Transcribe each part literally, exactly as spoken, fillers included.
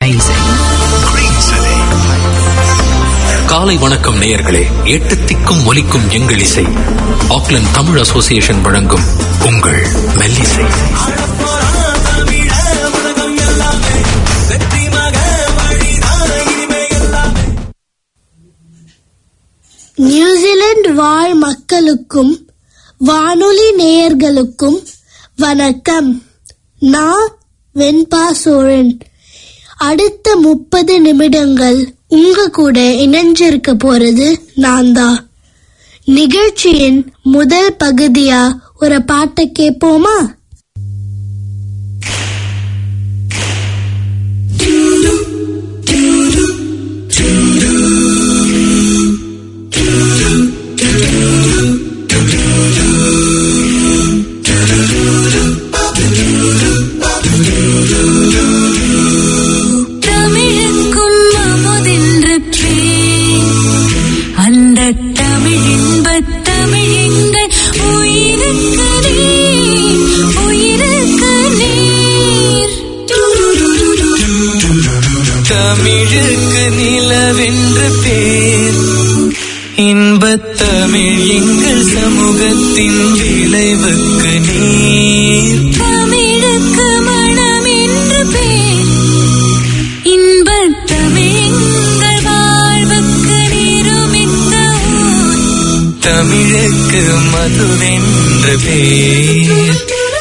காலை வணக்கம் நேயர்களே. எட்டு திக்கும் ஒலிக்கும் எங்கள் இசை. ஆக்லாந்து தமிழ் அசோசியேஷன் வழங்கும் உங்கள் மெல்லிசை. நியூசிலாந்து வாழ் மக்களுக்கும் வானொலி நேயர்களுக்கும் வணக்கம். நான் வெண்பா சோழன். அடுத்த முப்பது நிமிடங்கள் உங்க கூட இணைஞ்சிருக்க போறது நான் தான். நிகழ்ச்சியின் முதல் பகுதியா ஒரு பாட்டை கேட்போமா? தமிழுக்கு நிலவென்று பேர், இன்பத்தமிழ் எங்கள் சமூகத்தின் விளைவுக்கு நீர். தமிழுக்கு மனம் என்று பேர், இன்பத்தமிழ் எங்கள் வாழ்வுக்கு நிருமித்த ஊர். தமிழுக்கு மதுவென்று பேர்,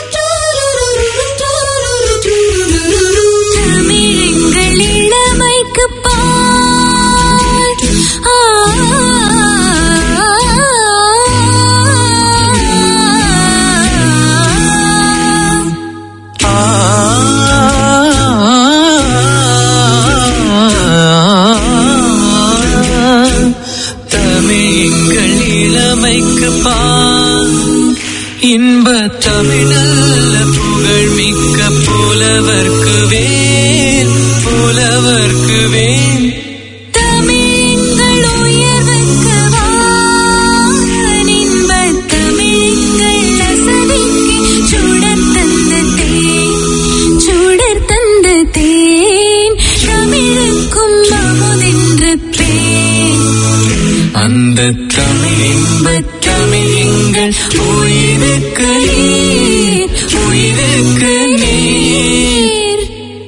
இன்ப தமிழல்ல புகழ் மிக்க புலவர்க்கு வேல், புலவர்க்கு வேல். தமிழங்கள் உயர்வுக்கு வான், இன்ப தமிழங்கள் அசதிக்கு சுடர் தந்த தேன், சுடர் தந்த தேன். தமிழுக்கும் அமுதென்று பேர், அந்த தமிழ் இன்ப தமிழ் எங்கள் உயிருக்கு நீர், உயிருக்கு நீர்.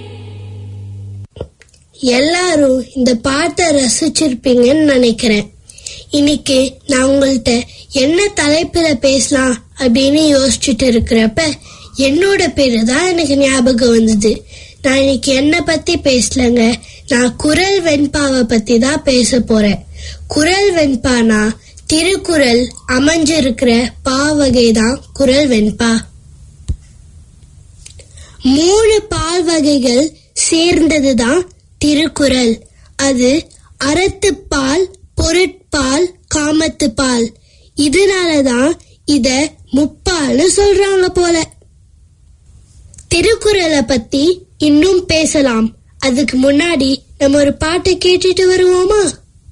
எல்லாரும் இந்த பாட்டை ரசிச்சிருப்பீங்கன்னு நினைக்கிறேன். இன்னைக்கு நான் உங்கள்கிட்ட என்ன தலைப்புல பேசலாம் அப்படின்னு யோசிச்சுட்டு இருக்கிறப்ப என்னோட பேரு தான் எனக்கு ஞாபகம் வந்தது. நான் இன்னைக்கு என்ன பத்தி பேசலங்க, நான் குரல் வெண்பாவை பத்தி தான் பேச போறேன். குரல் வெண்பானா திருக்குறள் அமைஞ்சிருக்கிற பா வகைதான் குரல் வெண்பா. மூணு பால் வகைகள் சேர்ந்ததுதான் திருக்குறள். அது அறத்துப்பால், பொருட்பால், காமத்துப்பால். இதனாலதான் இத முப்பால்னு சொல்றாங்க போல. திருக்குறளை பத்தி இன்னும் பேசலாம். அதுக்கு முன்னாடி நம்ம ஒரு பாட்டை கேட்டுட்டு வருவோமா?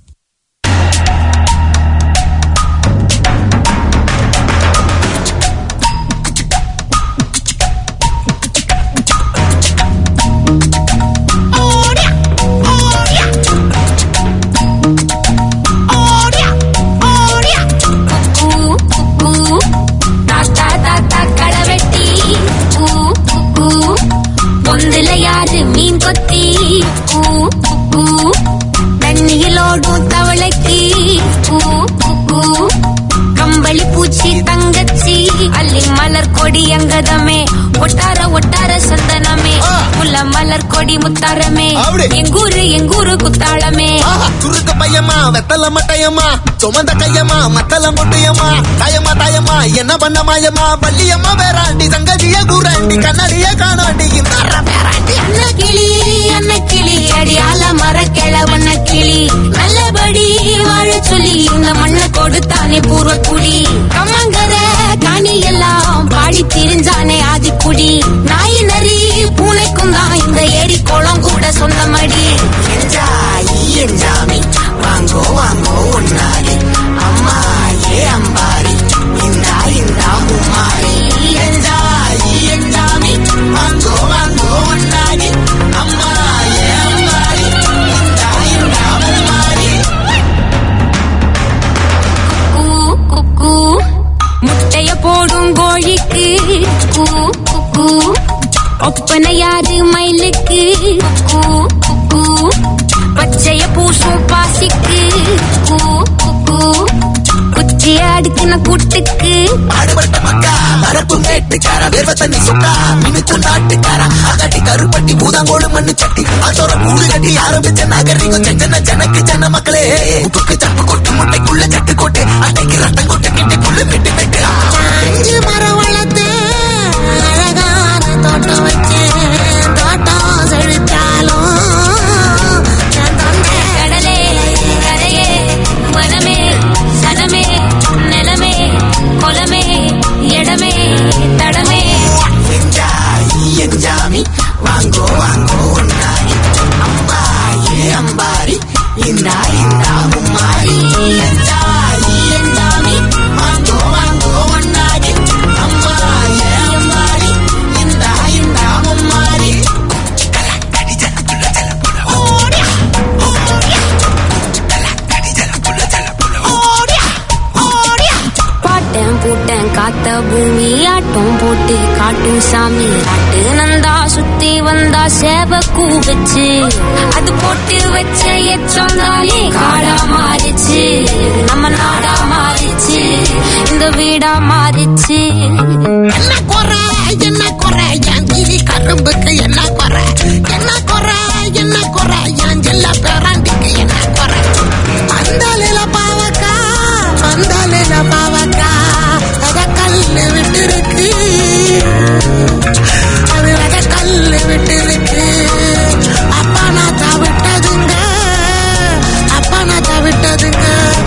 மீன் கொத்தி தண்ணியிலோடும் தவளைக்கு கம்பளி பூச்சி தங்கச்சி அள்ளி மலர் கொடி அங்கதமே ஒட்டார ஒட்டார சந்தனமே முல்ல மலர் கொடி முத்தாரமே எங்கூரு எங்கூரு குத்தாளமே சுருக்க பையமா வெத்தல மட்டையம்மா சுமந்த கையம்மா மத்தல முட்டையம்மா தாயம்மா தாயம்மா என்ன பண்ண மாயம்மா வள்ளியம்மா வேறாண்டி சங்கதிய கூறாண்டி கண்ணடிய காணாண்டி அன்ன கிளி அன்ன கிளி அடியால மர கிழவண்ண கிளி நல்லபடி வாழ சொல்லி இந்த மண்ணை கொடுத்தானே பூர்வ குடி கம்மங்கர காணி எல்லாம் பாடி திரிஞ்சானே ஆதிக்குடி நாய் நரி பூனைக்கும் தான் இந்த ஏரி குளம் கூட சொந்தமடி. என்ஜாமி வாங்கோ வாங்கோ ஒன்னாரி அம்மா ஏ அம்பாரி இந்தா இந்தா உமாரி என்ஜாமி என்ஜாமி வாங்கோ வாங்கோ ஒன்னாரி அம்மா ஏ அம்பாரி. மனையாறு மயிலுக்கு கூ கூ பச்சைய பூசும் பாசிக்கு கூ கூ குச்சி அடுக்கின கூட்டுக்கு ஆடுபட்ட மக்கா மரப்பு மேட்டுக்கார வேர்வ தண்ணி சுக்கா மினுக்கு நாட்டுக்கார அகட்டி கருப்பட்டி பூதாங்கோடு மண்ணு சட்டி அதோட கூடு கட்டி ஆரம்பிச்ச நாகரிகம் செஞ்சன ஜனக்கு ஜன மக்களே உப்புக்கு சப்பு கொட்டு முட்டைக்குள்ள சட்டு கொட்டு அட்டைக்கு ரத்தம் கொட்டு கிட்டுக்குள்ள மெட்டு மெட்டு அஞ்சு மரம் வளர்த்து அழகான தோட்டம் வச்சு தோட்டம் செழித்தாலும் கடலே கரையே வனமே சனமே நிலமே கொலமே இடமே தடமே எஞ்சாமி வாங்கோ வாங்கோ நாரி அம்பாயே அம்பாரி இந்தா இந்தா மும்மாரி எஞ்சாயி எஞ்சாமி வாங்கோ வாங்கோ நாரி அம்பாயே அம்பாரி இந்தா இந்தா மும்மாரி கலா கடி ஜல புல ஜல புல ஓடியா ஓடியா கலா கடி ஜல புல ஜல புல ஓடியா ஓடியா பாட்டன் பூட்டன் காத்த பூமி ஆட்டம் போட்டு காட்டும் சாமி ஆட்டு நந்தா சுத்தி வந்தா சேவ கூ வச்சு அது போட்டு வச்ச எச்சந்தாலே காடா மாறிச்சு நம்ம நாடா மாறிச்சு இந்த வீடா மாறிச்சு என்ன குறை என்ன குறை என் கிளி கரும்புக்கு என்ன குறை என்ன குறை என்ன குறை என் ஜில்ல பேராண்டிக்கு என்ன குறை பந்தலில பாவக்கா பந்தலில பாவக்கா அத கல்லு விட்டு இருக்கு அது அத கல்லு விட்டு இருக்கு அப்பா நான் தவிட்டதுங்க அப்பா நான் தவிட்டதுங்க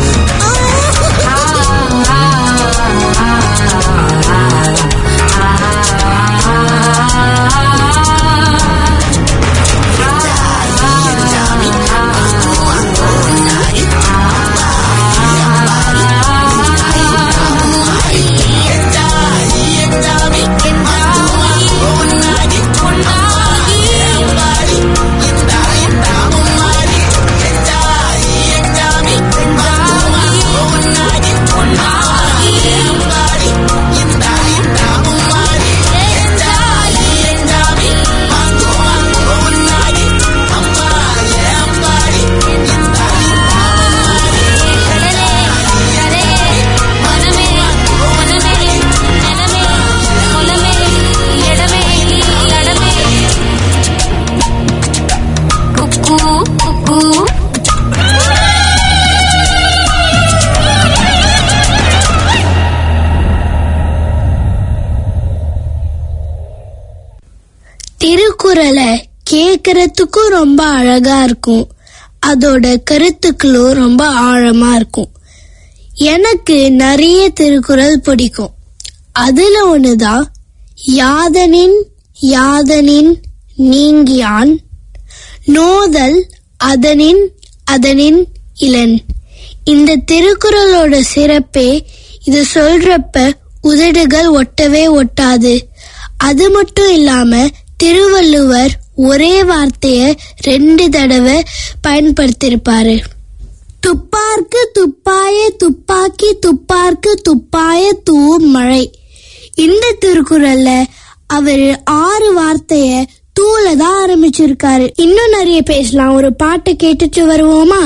திருக்குறளை கேக்குறதுக்கும் ரொம்ப அழகா இருக்கும், அதோட கருத்துக்களும் ரொம்ப ஆழமா இருக்கும். எனக்கு நிறைய திருக்குறள் பிடிக்கும். அதுல ஒண்ணுதான் யாதனின் யாதனின் நீங்கியான் நோதல் அதனின் அதனின் இளன். இந்த திருக்குறளோட சிறப்பே இது சொல்றப்ப உதடுகள் ஒட்டவே ஒட்டாது. அது மட்டும் இல்லாம திருவள்ளுவர் ஒரே வார்த்தைய ரெண்டு தடவை பயன்படுத்திருப்பாரு. துப்பார்க்கு துப்பாய துப்பாக்கி துப்பார்க்கு துப்பாய தூர் மழை. இந்த திருக்குறள்ல அவர் ஆறு வார்த்தைய தூள தான் ஆரம்பிச்சிருக்காரு. இன்னும் நிறைய பேசலாம். ஒரு பாட்டை கேட்டுட்டு வருவோமா?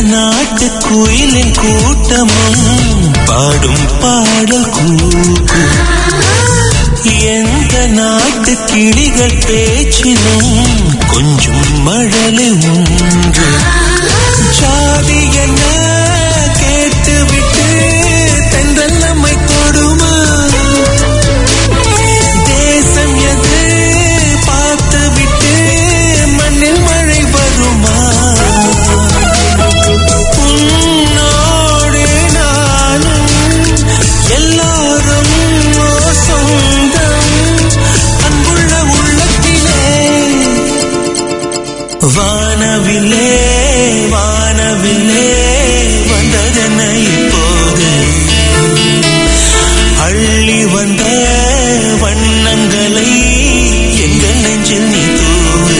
நாட்டு குயிலின் கூட்டமும் பாடும் பாடல் கூக்கு. எந்த நாட்டு கிளிகள் பேச்சிலும் கொஞ்சம் மழலை உண்டு. ஜாதி என்ன கேட்டுவிட்டு தென்றல் நம்மை கொடுமா? தேசம் எது பார்த்துவிட்டு மண்ணில் மழை வருமா? உன்னோடு நானும் எல்லாரும் சொந்தம் அன்புள்ள உள்ளத்திலே. வானவில்லே வானவில்லே வந்ததென்ன இப்போது? அள்ளி வந்த வண்ணங்களை எங்கள் நெஞ்சில் நீ தூவு.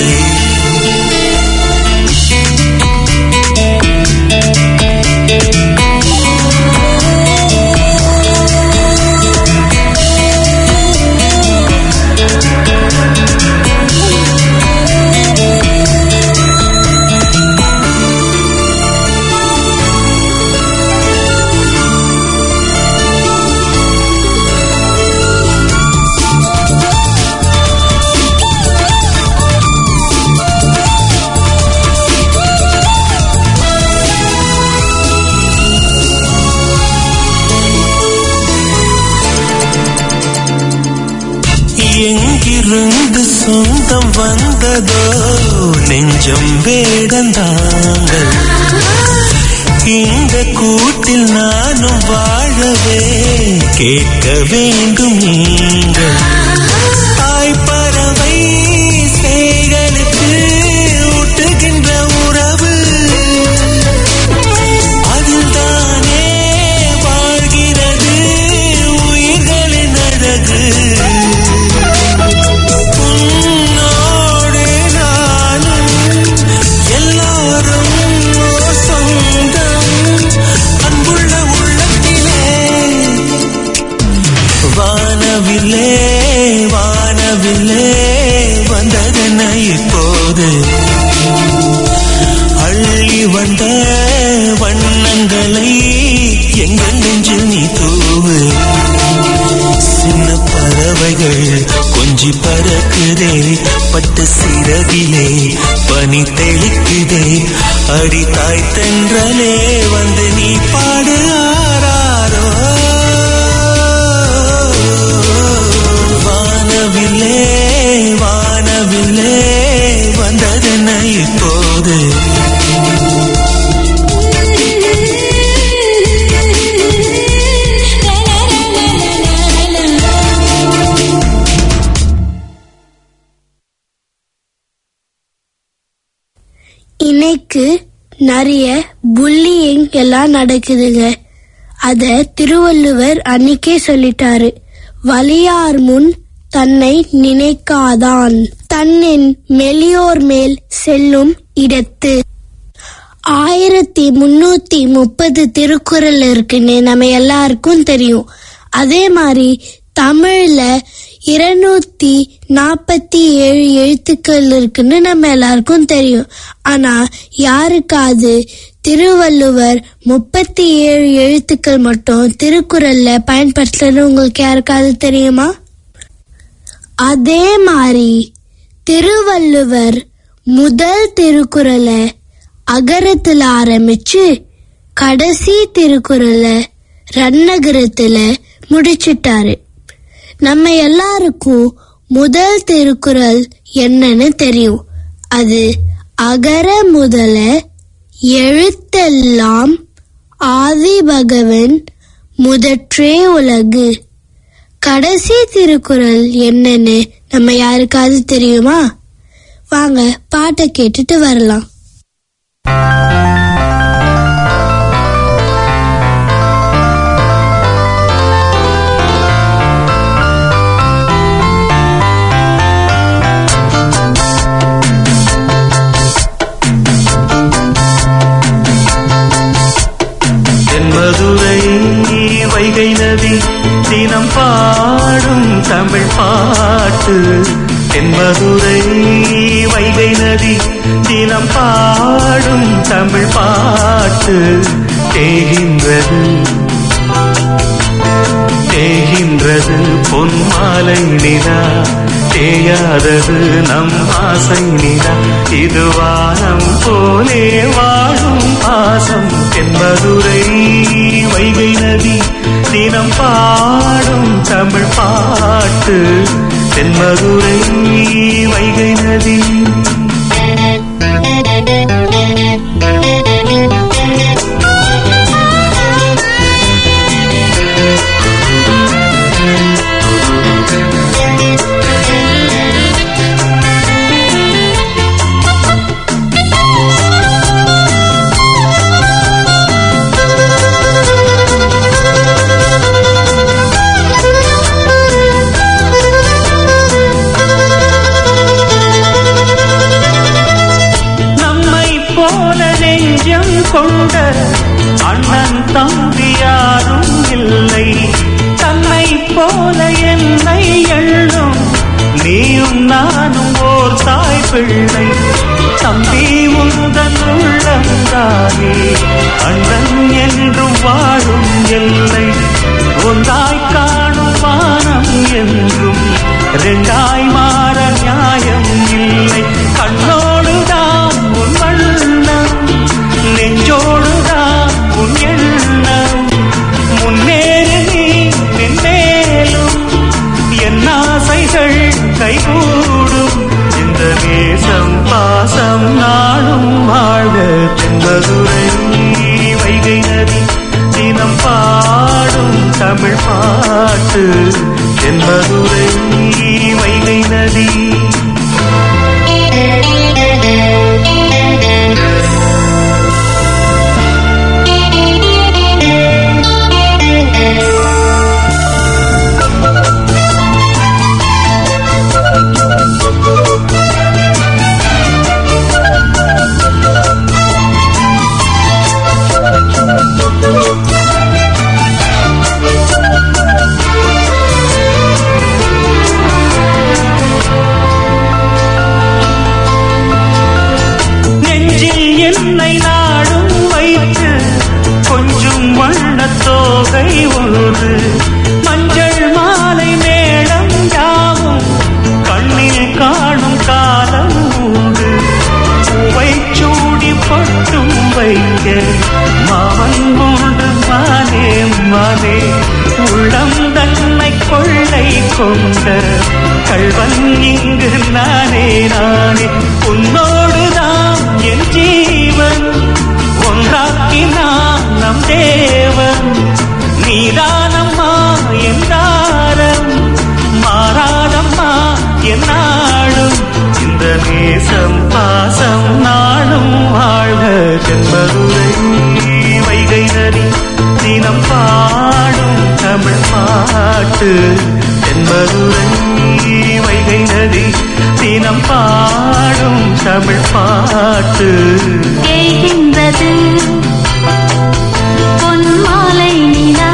எங்கிருந்து சொந்தம் வந்ததோ நெஞ்சம் வேடந்தாங்கள். இந்த கூட்டில் நானும் வாழவே கேட்க வேண்டும் நீங்கள். தாய்ப்பறவை சேகளுக்கு ஊட்டுகின்ற உறவு அதில்தானே வாழ்கிறது உயிர்களின் அழகு. வானவில்லே வானவில்லே வந்ததென்ன இப்போது? அள்ளி வந்த வண்ணங்களை எங்கள் நெஞ்சில் நீ தூவு. சின்ன பறவைகள் கொஞ்சி பறக்குதே பட்டு சிறகிலே பனி தெளிக்குதே. அடி தாய் தென்றலே வந்து நீ பாடு ஆராரோ. வானவில்லே வானவில்லே வந்ததென்ன இப்போது? இன்னைக்கு நிறைய புல்லிங் எல்லாம் நடக்குதுங்க. அத திருவள்ளுவர் அன்னைக்கே சொல்லிட்டாரு. வலியார் முன் தன்னை நினைக்காதான் தன்னின் மெலியோர் மேல் செல்லும் இடத்து. ஆயிரத்தி முன்னூத்தி முப்பது திருக்குறள் இருக்குன்னு நம்ம எல்லாருக்கும் தெரியும். அதே மாதிரி தமிழ்ல இருநூத்தி நாப்பத்தி ஏழு எழுத்துக்கள் இருக்குன்னு நம்ம எல்லாருக்கும் தெரியும். ஆனா யாருக்காவது திருவள்ளுவர் முப்பத்தி ஏழு எழுத்துக்கள் மட்டும் திருக்குறள்ல பயன்படுத்தலன்னு உங்களுக்கு யாருக்காவது தெரியுமா? அதே மாதிரி திருவள்ளுவர் முதல் திருக்குறளை அகரத்துல ஆரம்பிச்சு கடைசி திருக்குறளை ரன்னகரத்துல முடிச்சிட்டாரு. நம்ம எல்லாருக்கும் முதல் திருக்குறள் என்னன்னு தெரியும். அது அகர முதல எழுத்தெல்லாம் ஆதி பகவன் முதற்றே உலகு. கடைசி திருக்குறள் என்னன்னு நம்ம யாருக்காவது தெரியுமா? வாங்க பாட்டை கேட்டுட்டு வரலாம். மதுரை வைகை நதி தினம் பாடும் தமிழ் பாட்டு தென்மதுரை வைகை நதி தினம் பாடும் தமிழ் பாட்டு தேகின்றது தேகின்றது பொன்மாலை நிலா தேயாதது நம் ஆசை நிலா இது வானம் போலே வாழும் பாசம் தென்மதுரை வைகை நதி தினம் பாடும் தமிழ் பாட்டு தென்மதுரை வைகை நதி கொண்ட அண்ணன் தம்பி யாரும் இல்லை தன்னை போல என்னை எண்ணும் நீயும் நானும் ஓர் தாய் பிள்ளை தம்பி உந்தன் உள்ளந்தானே அண்ணன் என்றும் வாழும் எல்லை ஒன்றாய் காணும் வானம் என்றும் ரெண்டாய் மாற நியாயம் இல்லை கண்ணோடுதான் உன் வண்ணம் நெஞ்சோடுதான் உன் எண்ணம் முன்னேறு நீ மென்மேலும் என் ஆசைகள் கைகூடும் இந்த நேசம் பாசம் நாளும் வாழ்க தென்மதுரை வைகை நதி தினம் பாடும் தமிழ் பாட்டு தென்மதுரை வைகை நதி என்னை நாடும் வைத்து கொஞ்சம் வண்ணத்தோகை ஒன்று மஞ்சள் மாலை மேளம் யாவும் கண்ணில் காணும் காலம் உண்டு பூவை சூடி பட்டும் வைக்க மாமன் உண்டு மானே மானே உள்ளம் தன்னை கொள்ளை கொண்ட கள்வன் இங்கு நானே நானே உன்னோடுதான் என் ஜீவன் ஒன்றாக்கினான் நம் தேவன் நீதானம்மா என் தாரம் மாறாதம்மா என் நாளும் இந்த நேசம் பாசம் நாளும் வாழ்க தென்மதுரை வைகை நதி தினம் பாடும் தமிழ் பாட்டு தென்மதுரை வைகை நதி தினம் பாடும் தமிழ் பாட்டு தேய்கின்றது பொன்மாலை நிலா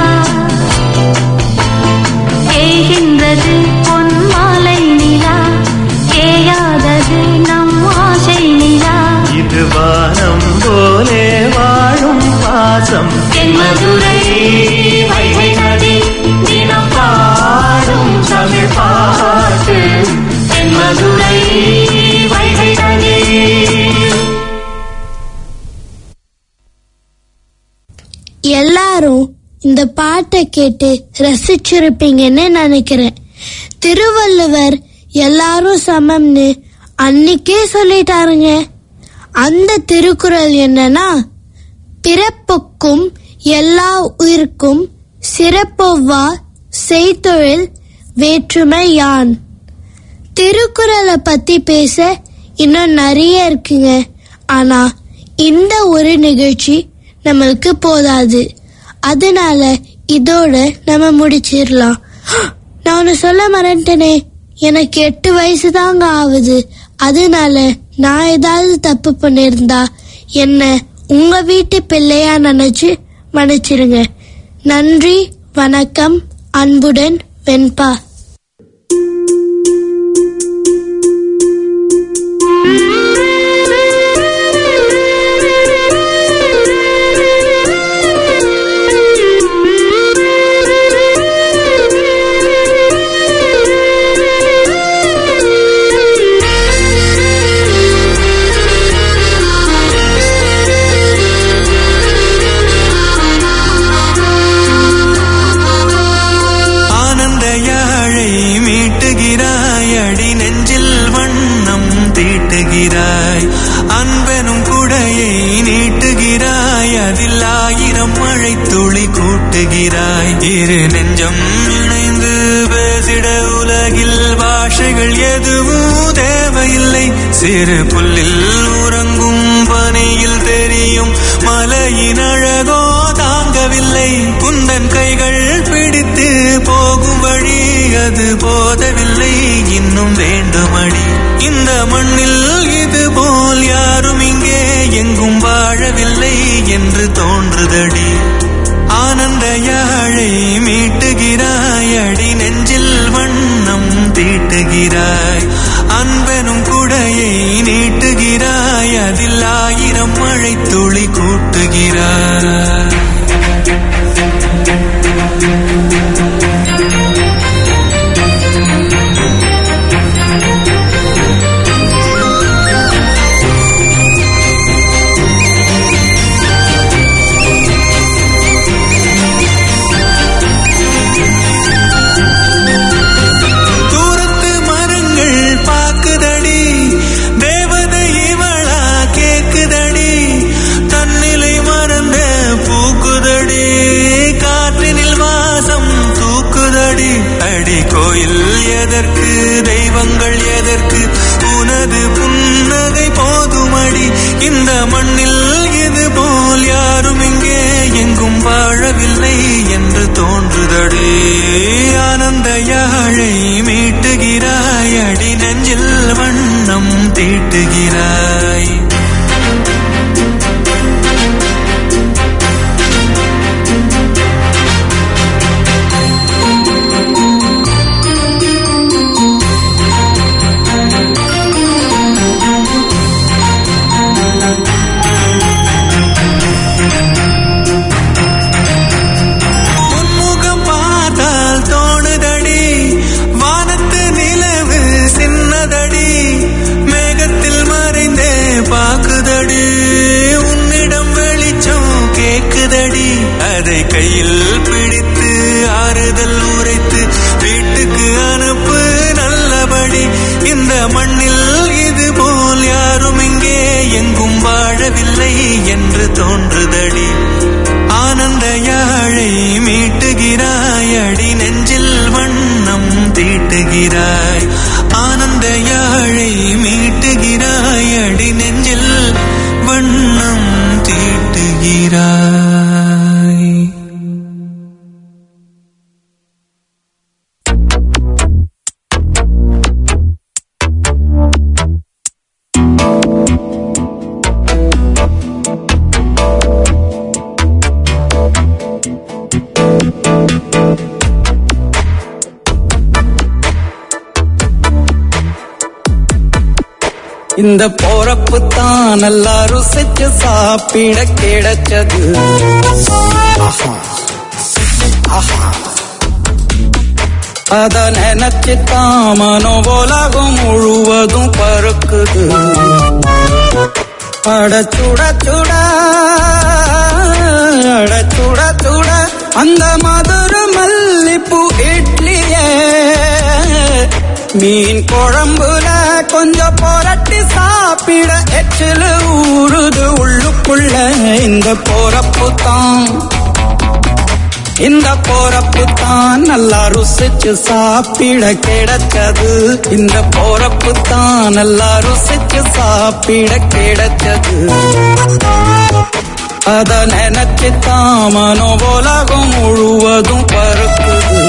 தேய்கின்றது பொன்மாலை நிலா தேயாதது நம் ஆசை நிலா இது வானம் போலே வாழும் பாசம் தென்மதுரை வைகை நதி தினம் பாடும் தமிழ் பாட்டு தென்மதுரை வைகை நதி. எல்லாரும் இந்த பாட்டை கேட்டு ரசிச்சிருப்பீங்கன்னு நினைக்கிறேன். திருவள்ளுவர் எல்லாரும் சமம்னு அன்னைக்கே சொல்லிட்டாருங்க. அந்த திருக்குறள் என்னன்னா, பிறப்புக்கும் எல்லா உயிர்க்கும் சிறப்பொவ்வா செய்தொழில் வேற்றுமை யான். திருக்குறளை பத்தி பேச இன்னும் நிறைய இருக்குங்க. ஆனா இந்த ஒரு நிகழ்ச்சி நம்மளுக்கு போதாது. அதனால இதோட நம்ம முடிச்சிடலாம். நான் ஒன்னு சொல்ல மறந்துட்டேனே, எனக்கு எட்டு வயசு தாங்க ஆகுது. அதனால நான் ஏதாவது தப்பு பண்ணிருந்தா என்ன உங்க வீட்டு பிள்ளையா நினைச்சு மன்னிச்சிருங்க. நன்றி, வணக்கம், அன்புடன் வெண்பா. இரு நெஞ்சம் இணைந்து பேசிட உலகில் பாஷைகள் எதுவும் தேவையில்லை. சிறு புல்லில் உறங்கும் பனியில் தெரியும் மலையின் அழகோ தாங்கவில்லை. குந்தன் கைகள் பிடித்து போகும் வழி அது போதவில்லை, இன்னும் வேண்டுமடி. இந்த மண்ணில் இது போல் யாரும் இங்கே எங்கும் வாழவில்லை என்று தோன்றுதடி. ஆனந்த யாழை மீட்டுகிறாய், அடி நெஞ்சில் வண்ணம் தீட்டுகிறாய். அன்பெனும் குடையை நீட்டுகிறாய், அதில் ஆயிரம் மழை துளி கூட்டுகிறாய். கோயில் எதற்கு, தெய்வங்கள் எதற்கு, உனது புன்னகை போதுமடி. இந்த மண்ணில் இது போல் யாரும் இங்கே எங்கும் வாழவில்லை என்று தோன்றுதடி. ஆனந்த யாழை மீட்டுகிறாய், அடி நெஞ்சில் வண்ணம் தீட்டுகிறாய். அதை கையில் பிடித்து ஆறுதல் உரைத்து வீட்டுக்கு அனுப்பு நல்லபடி. இந்த மண்ணில் இது போல் யாரும் இங்கே எங்கும் வாழவில்லை என்று தோன்றுதடி. ஆனந்த யாழை மீட்டுகிறாய், அடி நெஞ்சில் வண்ணம் தீட்டுகிறாய். ஆனந்த யாழை மீட்டுகிறாய், அடி நெஞ்சில் வண்ணம் தீட்டுகிறாய். இந்த போறப்பு தான் நல்லா ருசிச்சு சாப்பிட கிடைச்சது. அத நினைச்சுதான் மனோ உலகம் முழுவதும் பறக்குது. அட சுட சுட அட சுட சுட அந்த மதுர மல்லிப்பூ இட்லியே மீன் குழம்புல கொஞ்சம் புரட்டி சாப்பிட எச்சில ஊறுது உள்ளுக்குள்ள. இந்த போறப்பு தான் இந்த போறப்பு தான் நல்லா ருசிச்சு சாப்பிட கிடைச்சது. இந்த போறப்பு தான் நல்லா ருசிச்சு சாப்பிட கிடைச்சது. அத நினைச்சு தான் மனோ உலகம் முழுவதும் பறக்குது.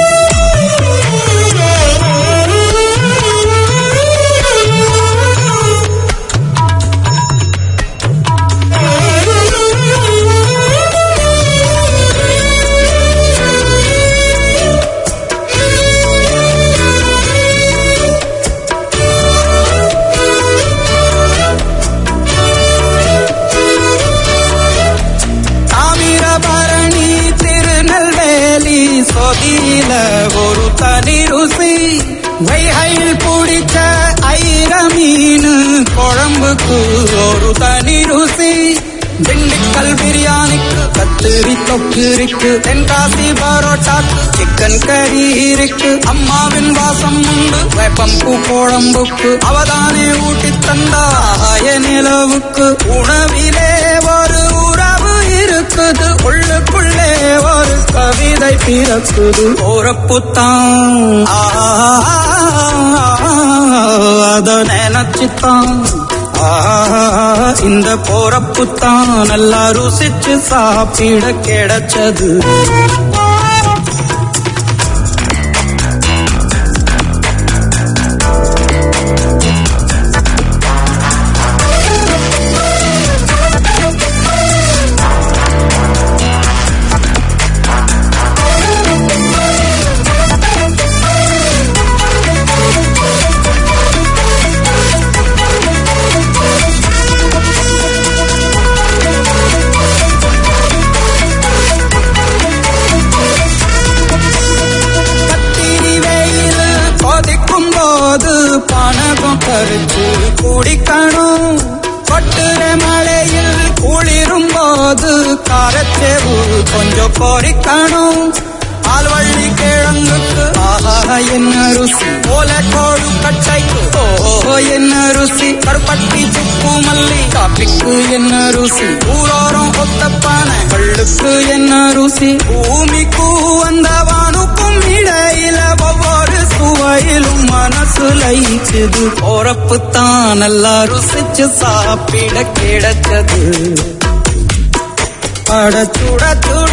சொதியில ஒரு தனி ருசி, வைகையில் பிடிச்ச ஐர மீன் குழம்புக்கு ஒரு தனி ருசி, திண்டுக்கல் பிரியாணிக்கு கத்திரி தொக்கு இருக்கு, தென்காசி பரோட்டாக்கு சிக்கன் கறி இருக்கு, அம்மாவின் வாசம் உண்டு வேப்பம்பூ குழம்புக்கு, அவதானே ஊட்டி தந்தாய நிலவுக்கு, உணவிலே ஒரு உறவு இருக்கு. துடிக்குது உள்ளுக்குள்ளே ஒரு கவிதை பிறக்குது போறப்புத்தான் அத நினைச்சுத்தான் இந்த போறப்புத்தான் நல்லா ருசிச்சு சாப்பிட கிடைச்சது. கருத்து குடிக்கணும் கொட்டுற மழையில் குளிரும் போது காரச்சேவு கொஞ்சம் பொறிக்கணும். ஆல்வள்ளி கிழங்குக்கு ஆஹா என்ன ருசி போல கோழு கட்டைக்கு ஓ என்ன ருசி கருப்பட்டி சுப்பு மல்லி காப்பிக்கு என்ன ருசி ஊரோரம் ஒத்தப்பான கள்ளுக்கு என்ன ருசி பூமிக்கு அந்த வானுக்கும் இடையில ஒவ்வொரு சுவையிலும் மனசு லயிச்சது போறப்புத்தான் நல்லா ருசிச்சு சாப்பிட கிடைச்சது. அட சுட சுட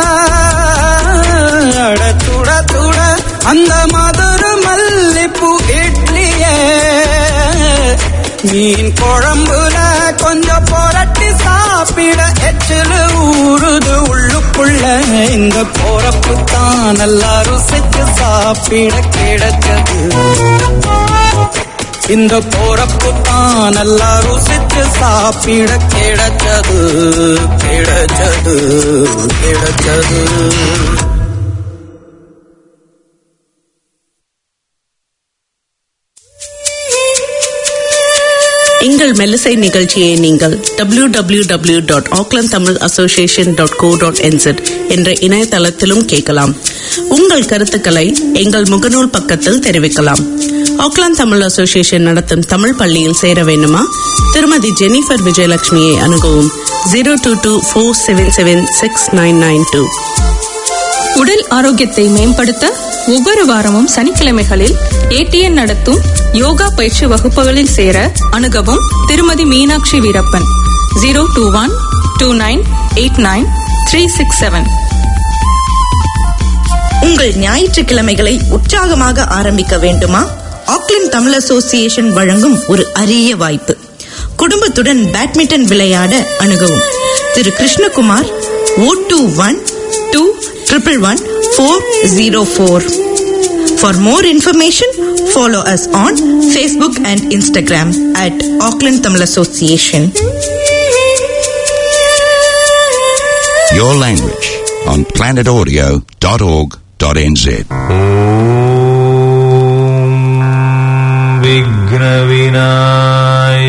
அட சுட சுட அந்த மதுர மல்லிப்பூ இட்லியே மீன் குழம்புல கொஞ்சம் புரட்டி சாப்பிட எச்சிலு ஊறுது உள்ளுக்குள்ள இந்த போறப்புத்தான் நல்லா ருசிச்சு சாப்பிட கிடைச்சது. இந்த போறப்புத்தான் நல்லா ருசிச்சு சாப்பிட கிடைச்சது கிடைச்சது கிடைச்சது. எங்கள் மெல்லிசை நிகழ்ச்சியை நீங்கள் W W W dot Auckland Tamil association dot co dot NZ என்ற இணையதளத்திலும் கேட்கலாம். உங்கள் கருத்துக்களை எங்கள் முகநூல் பக்கத்தில் தெரிவிக்கலாம். ஆக்லாந்து தமிழ் அசோசியேஷன் நடத்தும் தமிழ் பள்ளியில் சேர வேண்டுமா? திருமதி ஜெனிஃபர் விஜயலட்சுமியை அணுகவும் zero two two four seven seven six nine nine two. உடல் ஆரோக்கியத்தை மேம்படுத்த ஒவ்வொரு வாரமும் சனிக்கிழமைகளில் ஏடிஎன் நடத்தும் யோகா பயிற்சி வகுப்புகளில் சேர அணுகவும் திருமதி Meenakshi Veerappan zero two one two nine eight nine three six seven. உங்கள் ஞாயிற்றுக்கிழமைகளை உற்சாகமாக ஆரம்பிக்க வேண்டுமா? ஆக்லாந்து தமிழ் அசோசியேஷன் வழங்கும் ஒரு அரிய வாய்ப்பு. குடும்பத்துடன் பேட்மிண்டன் விளையாட அணுகவும் திரு Krishnakumar oh two one two triple one four zero four. For more information, follow us on Facebook and Instagram at Auckland Tamil Association. Your language on planet audio dot org dot n z. Om Vigna Vinaya